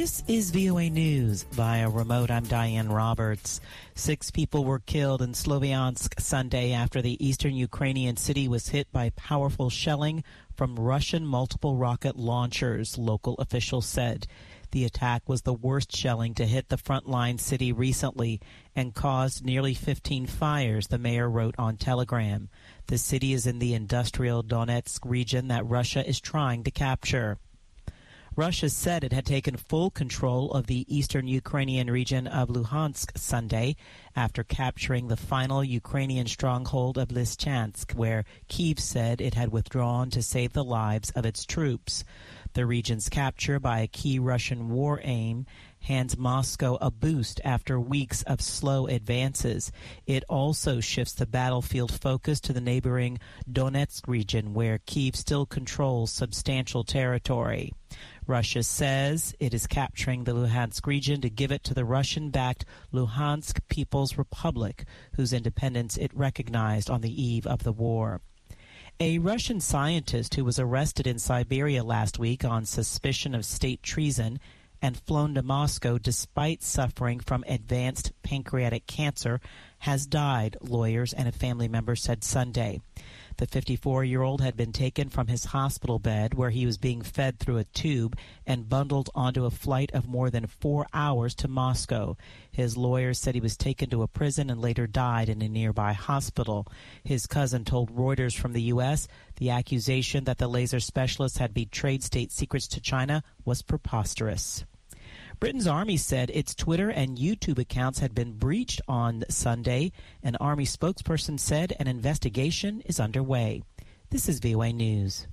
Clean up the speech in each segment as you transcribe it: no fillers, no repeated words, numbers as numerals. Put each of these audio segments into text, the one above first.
This is VOA News. Via remote, I'm Diane Roberts. 6 people were killed in Sloviansk Sunday after the eastern Ukrainian city was hit by powerful shelling from Russian multiple rocket launchers, local officials said. The attack was the worst shelling to hit the frontline city recently and caused nearly 15 fires, the mayor wrote on Telegram. The city is in the industrial Donetsk region that Russia is trying to capture. Russia said it had taken full control of the eastern Ukrainian region of Luhansk Sunday after capturing the final Ukrainian stronghold of Lysychansk, where Kyiv said it had withdrawn to save the lives of its troops. The region's capture by a key Russian war aim hands Moscow a boost after weeks of slow advances. It also shifts the battlefield focus to the neighboring Donetsk region, where Kyiv still controls substantial territory. Russia says it is capturing the Luhansk region to give it to the Russian-backed Luhansk People's Republic, whose independence it recognized on the eve of the war. A Russian scientist who was arrested in Siberia last week on suspicion of state treason and flown to Moscow despite suffering from advanced pancreatic cancer has died, lawyers and a family member said Sunday. The 54-year-old had been taken from his hospital bed, where he was being fed through a tube, and bundled onto a flight of more than 4 hours to Moscow. His lawyers said he was taken to a prison and later died in a nearby hospital. His cousin told Reuters from the U.S. the accusation that the laser specialist had betrayed state secrets to China was preposterous. Britain's army said its Twitter and YouTube accounts had been breached on Sunday. An army spokesperson said an investigation is underway. This is VOA News.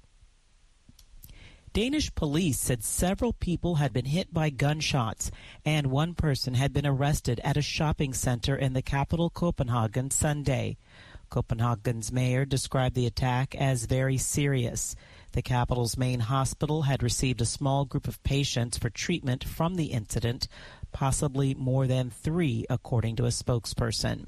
Danish police said several people had been hit by gunshots, and one person had been arrested at a shopping center in the capital Copenhagen Sunday. Copenhagen's mayor described the attack as very serious. The capital's main hospital had received a small group of patients for treatment from the incident, possibly more than 3, according to a spokesperson.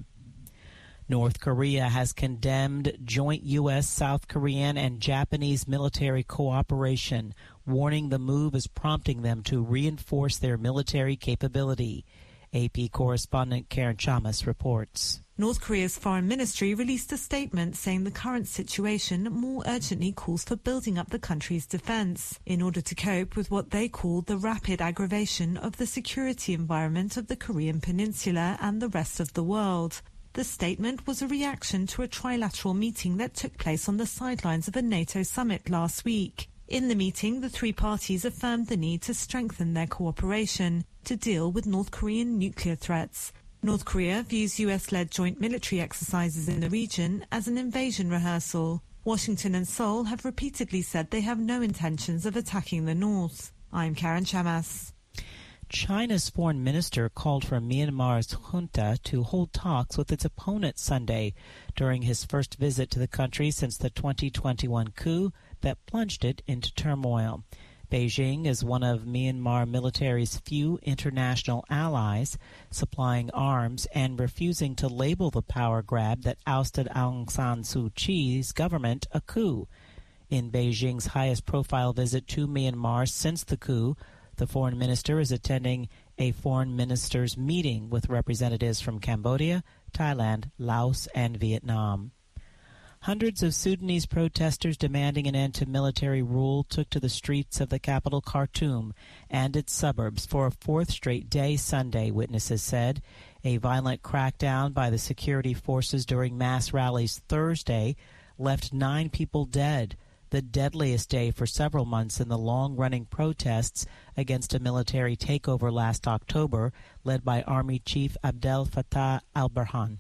North Korea has condemned joint U.S., South Korean, and Japanese military cooperation, warning the move is prompting them to reinforce their military capability. AP correspondent Karen Chamas reports. North Korea's foreign ministry released a statement saying the current situation more urgently calls for building up the country's defense in order to cope with what they call the rapid aggravation of the security environment of the Korean peninsula and the rest of the world. The statement was a reaction to a trilateral meeting that took place on the sidelines of a NATO summit last week. In the meeting, the 3 parties affirmed the need to strengthen their cooperation to deal with North Korean nuclear threats. North Korea views US-led joint military exercises in the region as an invasion rehearsal. Washington and Seoul have repeatedly said they have no intentions of attacking the North. I'm Karen Chamas. China's foreign minister called for Myanmar's junta to hold talks with its opponent Sunday during his first visit to the country since the 2021 coup that plunged it into turmoil. Beijing is one of Myanmar military's few international allies, supplying arms and refusing to label the power grab that ousted Aung San Suu Kyi's government a coup. In Beijing's highest-profile visit to Myanmar since the coup, the foreign minister is attending a foreign ministers' meeting with representatives from Cambodia, Thailand, Laos, and Vietnam. Hundreds of Sudanese protesters demanding an end to military rule took to the streets of the capital Khartoum and its suburbs for a 4th straight day Sunday, witnesses said. A violent crackdown by the security forces during mass rallies Thursday left 9 people dead, the deadliest day for several months in the long-running protests against a military takeover last October led by Army Chief Abdel Fattah al-Burhan.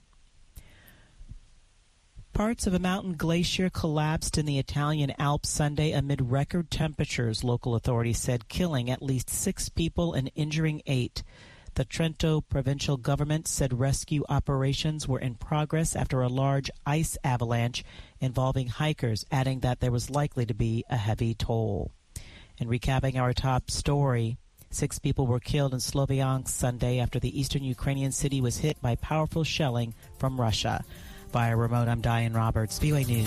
Parts of a mountain glacier collapsed in the Italian Alps Sunday amid record temperatures, local authorities said, killing at least 6 people and injuring 8. The Trento provincial government said rescue operations were in progress after a large ice avalanche involving hikers, adding that there was likely to be a heavy toll. And recapping our top story, 6 people were killed in Sloviansk Sunday after the eastern Ukrainian city was hit by powerful shelling from Russia. Via remote, I'm Diane Roberts, VOA News.